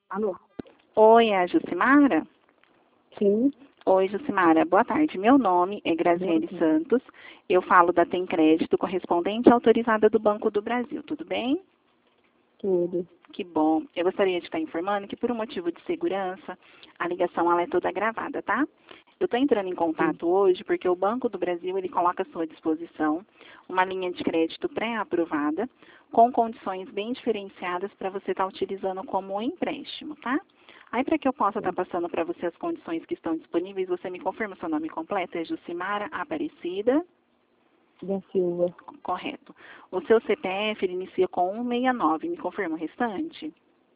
Alô? Oi, é a Jucimara? Sim. Oi, Jucimara. Boa tarde. Meu nome é Graziele Santos. Eu falo da Tem Crédito, correspondente autorizada do Banco do Brasil. Tudo bem? Tudo. Que bom. Eu gostaria de estar informando que, por um motivo de segurança, a ligação ela é toda gravada, tá? Eu estou entrando em contato hoje porque o Banco do Brasil ele coloca à sua disposição uma linha de crédito pré-aprovada com condições bem diferenciadas para você estar utilizando como um empréstimo, tá? Aí, para que eu possa estar passando para você as condições que estão disponíveis, você me confirma o seu nome completo? É Jucimara Aparecida? Da Silva. Correto. O seu CPF ele inicia com 169. Me confirma o restante?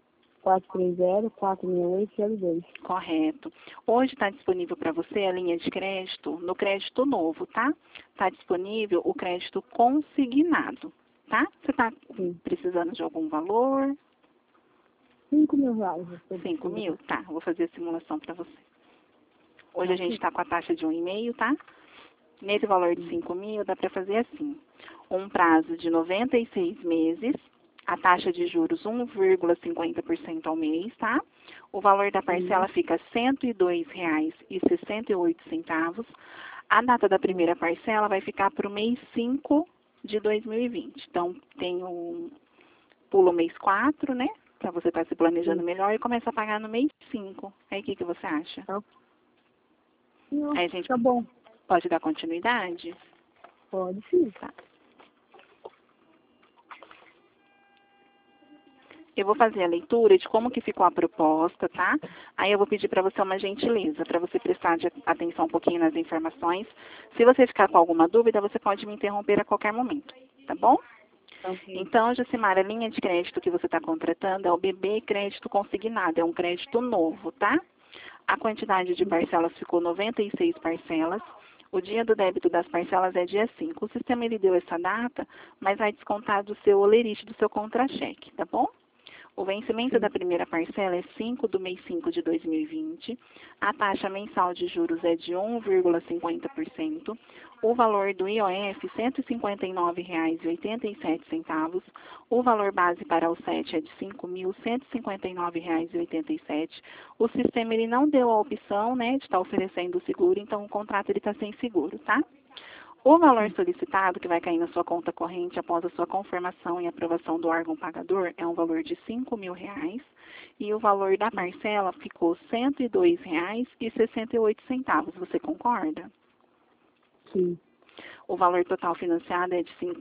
430-468-02. Correto. Hoje está disponível para você a linha de crédito no crédito novo, tá? Está disponível o crédito consignado, tá? Você está precisando de algum valor? 5 mil reais. 5 mil? Tá, vou fazer a simulação para você. Hoje a gente está com a taxa de 1,5, tá? Nesse valor de 5 mil, dá para fazer assim. Um prazo de 96 meses, a taxa de juros 1,50% ao mês, tá? O valor da parcela fica R$ 102,68. A data da primeira parcela vai ficar para o mês 5 de 2020. Então, pula o mês 4, né? Para você estar se planejando melhor e começa a pagar no mês 5. Aí, o que você acha? Não, Aí a gente tá bom. pode dar continuidade? Pode sim. Tá. Eu vou fazer a leitura de como que ficou a proposta, tá? Aí eu vou pedir para você uma gentileza, para você prestar atenção um pouquinho nas informações. Se você ficar com alguma dúvida, você pode me interromper a qualquer momento, tá bom? Okay. Então, Jucimara, a linha de crédito que você está contratando é o BB Crédito Consignado, é um crédito novo, tá? A quantidade de parcelas ficou 96 parcelas. O dia do débito das parcelas é dia 5. O sistema ele deu essa data, mas vai descontar do seu olerite, do seu contra-cheque, tá bom? O vencimento da primeira parcela é 5 do mês 5 de 2020. A taxa mensal de juros é de 1,50%. O valor do IOF, R$ 159,87. O valor base para o SET é de R$ 5.159,87. O sistema ele não deu a opção, né, de estar oferecendo o seguro, então o contrato ele está sem seguro, tá? O valor solicitado, que vai cair na sua conta corrente após a sua confirmação e aprovação do órgão pagador, é um valor de R$ 5 mil. E o valor da parcela ficou R$ 102,68. Você concorda? Sim. O valor total financiado é de R$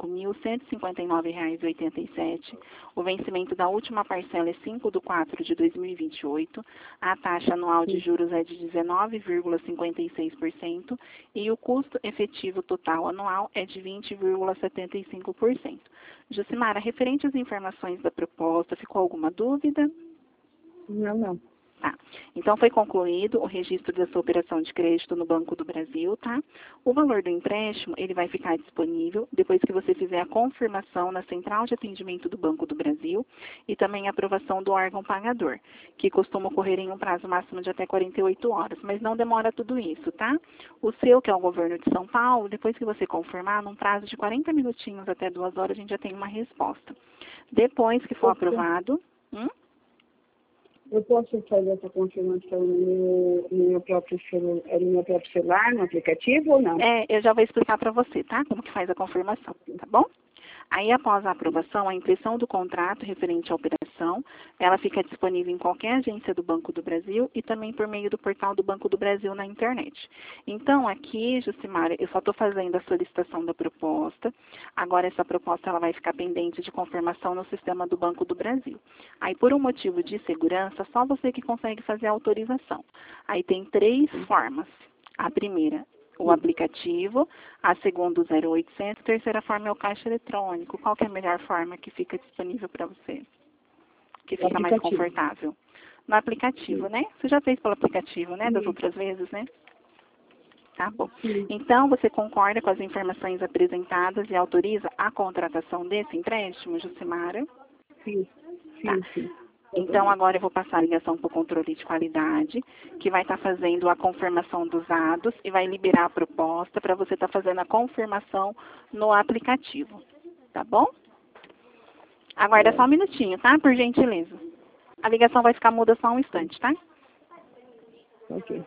5.159,87. O vencimento da última parcela é 5 de 4 de 2028. A taxa anual de juros é de 19,56%. E o custo efetivo total anual é de 20,75%. Jucimara, referente às informações da proposta, ficou alguma dúvida? Não. Tá. Então, foi concluído o registro da sua operação de crédito no Banco do Brasil, tá? O valor do empréstimo, ele vai ficar disponível depois que você fizer a confirmação na Central de Atendimento do Banco do Brasil e também a aprovação do órgão pagador, que costuma ocorrer em um prazo máximo de até 48 horas, mas não demora tudo isso, tá? O seu, que é o governo de São Paulo, depois que você confirmar, num prazo de 40 minutinhos até 2 horas, a gente já tem uma resposta. Depois que for aprovado... Eu posso fazer essa confirmação no meu próprio celular, no aplicativo ou não? Eu já vou explicar para você, tá? Como que faz a confirmação, tá bom? Aí, após a aprovação, a impressão do contrato referente à operação, ela fica disponível em qualquer agência do Banco do Brasil e também por meio do portal do Banco do Brasil na internet. Então, aqui, Jucimara, eu só estou fazendo a solicitação da proposta. Agora, essa proposta ela vai ficar pendente de confirmação no sistema do Banco do Brasil. Aí, por um motivo de segurança, só você que consegue fazer a autorização. Aí, tem 3 formas. A primeira, o aplicativo, a segunda o 0800, a terceira forma é o caixa eletrônico. Qual que é a melhor forma que fica disponível para você? Que fica mais confortável? No aplicativo, né? Você já fez pelo aplicativo, né? Das outras vezes, né? Tá bom. Então, você concorda com as informações apresentadas e autoriza a contratação desse empréstimo, Jucimara? Sim. Então, agora eu vou passar a ligação para o controle de qualidade, que vai estar fazendo a confirmação dos dados e vai liberar a proposta para você estar fazendo a confirmação no aplicativo. Tá bom? Aguarda só um minutinho, tá? Por gentileza. A ligação vai ficar muda só um instante, tá? Ok.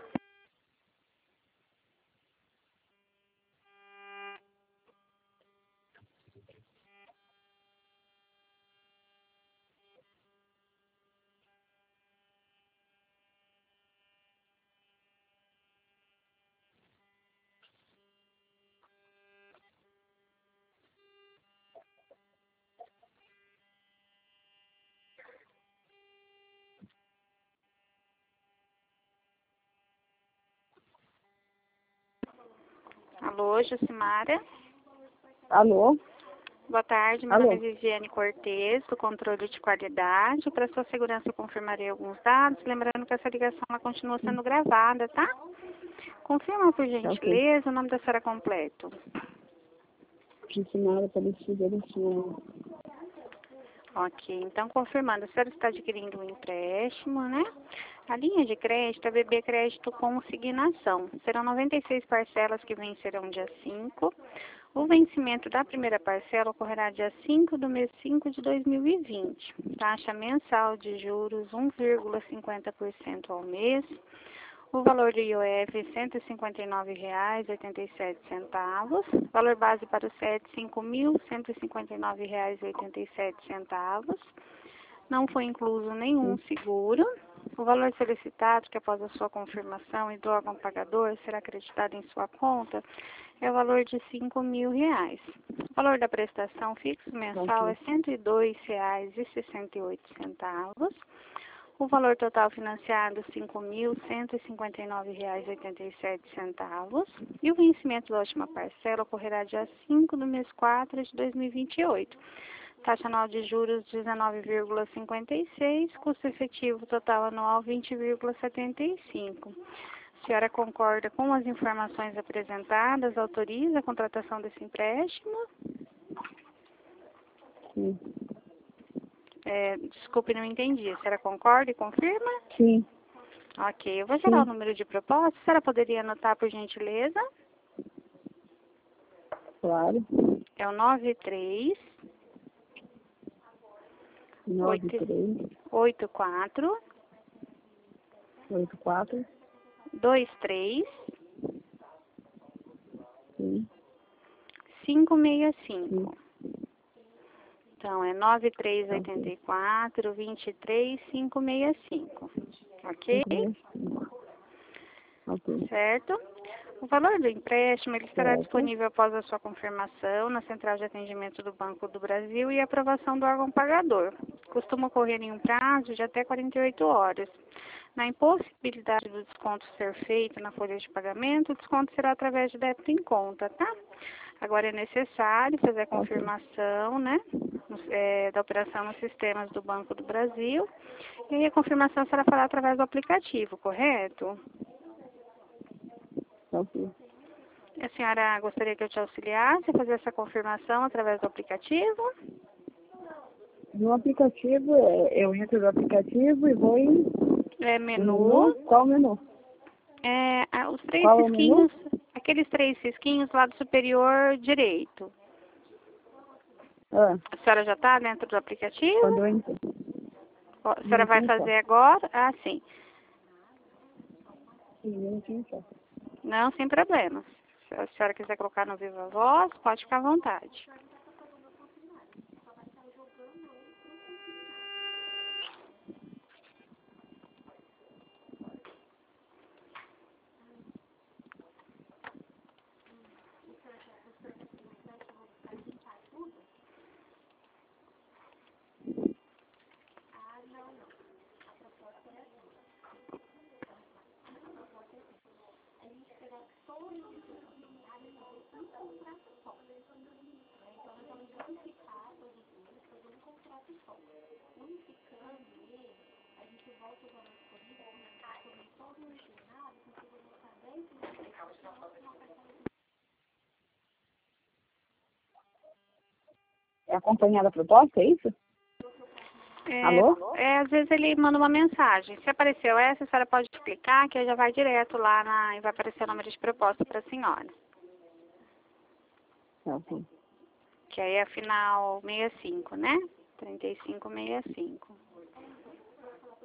Alô, Jucimara. Alô? Boa tarde, meu Alô? nome é Viviane Cortez, do controle de qualidade. Para sua segurança, eu confirmarei alguns dados, lembrando que essa ligação ela continua sendo gravada, tá? Confirma, por Tá ok. gentileza, o nome da senhora completo. Jucimara Aparecida da Silva. Ok, então confirmando, a senhora está adquirindo um empréstimo, né? A linha de crédito é BB Crédito Consignação. Serão 96 parcelas que vencerão dia 5. O vencimento da primeira parcela ocorrerá dia 5 do mês 5 de 2020. Taxa mensal de juros 1,50% ao mês. O valor do IOF R$ 159,87. Valor base para o CET R$ 5.159,87. Não foi incluso nenhum seguro. O valor solicitado, que após a sua confirmação e do órgão pagador será acreditado em sua conta, é o valor de R$ 5.000. O valor da prestação fixo mensal é R$ 102,68. O valor total financiado R$ 5.159,87. E o vencimento da última parcela ocorrerá dia 5 do mês 4 de 2028. Taxa anual de juros 19,56, custo efetivo total anual 20,75. A senhora concorda com as informações apresentadas? Autoriza a contratação desse empréstimo? Sim. Desculpe, não entendi. A senhora concorda e confirma? Sim. Ok, eu vou gerar o número de proposta. A senhora poderia anotar, por gentileza? Claro. É o 93 93 84 84. 23 Sim. 565. Sim. Então, é 9384 23 565. Ok? 565. Ok. Certo? O valor do empréstimo ele estará Certo. disponível após a sua confirmação na Central de Atendimento do Banco do Brasil e aprovação do órgão pagador. Costuma ocorrer em um prazo de até 48 horas. Na impossibilidade do desconto ser feito na folha de pagamento, o desconto será através de débito em conta, tá? Agora é necessário fazer a confirmação, né, da operação nos sistemas do Banco do Brasil. E aí a confirmação será feita através do aplicativo, correto? Ok. A senhora gostaria que eu te auxiliasse a fazer essa confirmação através do aplicativo? No aplicativo, eu entro no aplicativo e vou em Menu. Qual menu? Os três Qual é o menu? risquinhos, aqueles três risquinhos lá do superior direito. Ah, A senhora já está dentro do aplicativo? quando eu entro. A senhora vai Minutinho só. fazer agora? Ah, sim. Minutinho só. Não, sem problemas. Se a senhora quiser colocar no Viva Voz, pode ficar à vontade. É acompanhada a proposta, é isso? Alô? Às vezes ele manda uma mensagem. Se apareceu essa, a senhora pode clicar que já vai direto lá e vai aparecer o número de proposta para a senhora. Ok. Que aí é a final 65, né? 3565.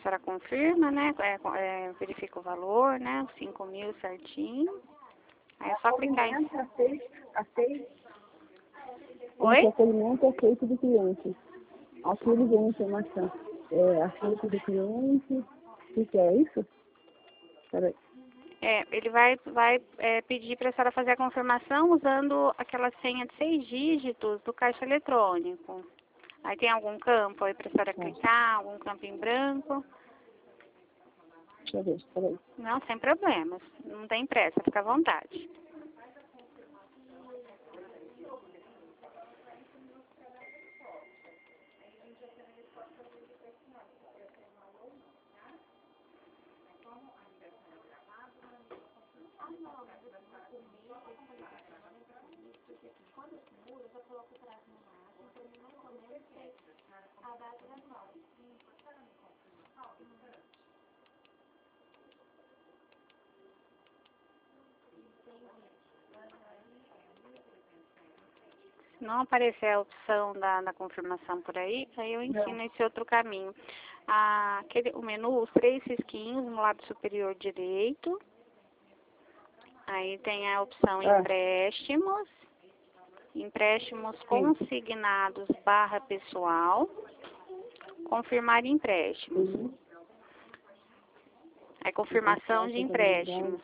senhora confirma, né? Verifica o valor, né? Os 5.000 certinho. Aí é só clicar em... Aceito. Oi? O acolhimento é feito do cliente. Aqui ele vem a informação. Aceito do cliente. O que é isso? Peraí. Ele vai pedir para a senhora fazer a confirmação usando aquela senha de 6 dígitos do caixa eletrônico. Aí tem algum campo aí para a senhora clicar, algum campo em branco? Deixa eu ver, peraí. Não, sem problemas. Não tem pressa, fica à vontade. Se não aparecer a opção da confirmação por aí eu ensino esse outro caminho. O menu, os 3 risquinhos no lado superior direito. Aí tem a opção empréstimos. Empréstimos consignados / pessoal. Confirmar empréstimos. Aí confirmação de empréstimos.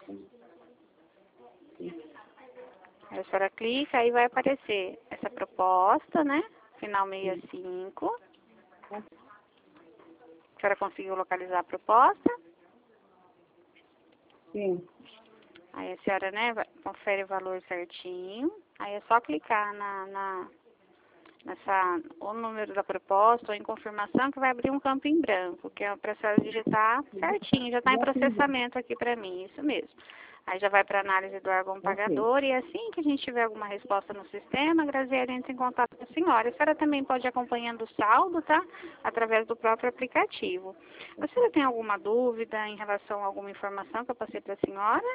Aí a senhora clica, aí vai aparecer essa proposta, né? Final 65. A senhora conseguiu localizar a proposta? Sim. Aí a senhora, né, confere o valor certinho. Aí é só clicar o número da proposta ou em confirmação que vai abrir um campo em branco, que é para a senhora digitar certinho. Já está em processamento aqui para mim, isso mesmo. Aí já vai para análise do órgão pagador e assim que a gente tiver alguma resposta no sistema, a Graziele entra em contato com a senhora. A senhora também pode ir acompanhando o saldo, tá? Através do próprio aplicativo. A senhora tem alguma dúvida em relação a alguma informação que eu passei para a senhora?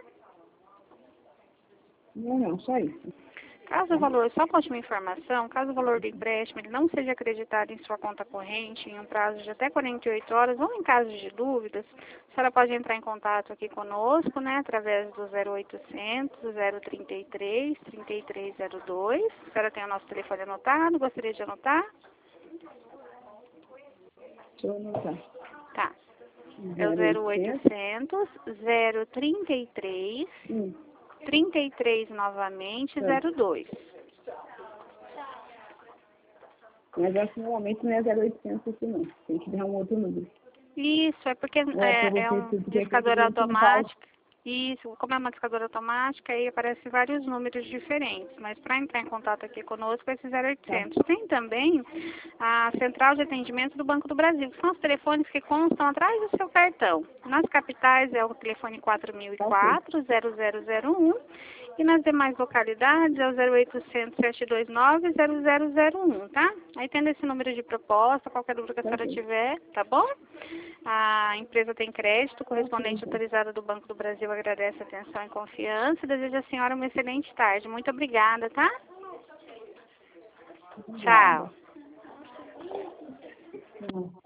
Não, só isso. Caso o valor, só com a última informação, caso o valor do empréstimo ele não seja acreditado em sua conta corrente em um prazo de até 48 horas ou em caso de dúvidas, a senhora pode entrar em contato aqui conosco, né, através do 0800 033 3302. A senhora tem o nosso telefone anotado, gostaria de anotar? Deixa eu anotar. Tá. É o 0800 033 33 novamente, 02. Mas acho que normalmente não é 0800 assim não. Tem que dar um outro número. Isso, é porque é um discador automático. Isso, como é uma discadora automática, aí aparecem vários números diferentes. Mas para entrar em contato aqui conosco, esse 0800. Tem também a central de atendimento do Banco do Brasil, que são os telefones que constam atrás do seu cartão. Nas capitais é o telefone 4004-0001 e nas demais localidades é o 0800-729-0001, tá? Aí tendo esse número de proposta, qualquer dúvida que a senhora tiver, tá bom? A empresa tem crédito, correspondente autorizada do Banco do Brasil agradece a atenção e confiança e deseja à senhora uma excelente tarde. Muito obrigada, tá? Tchau.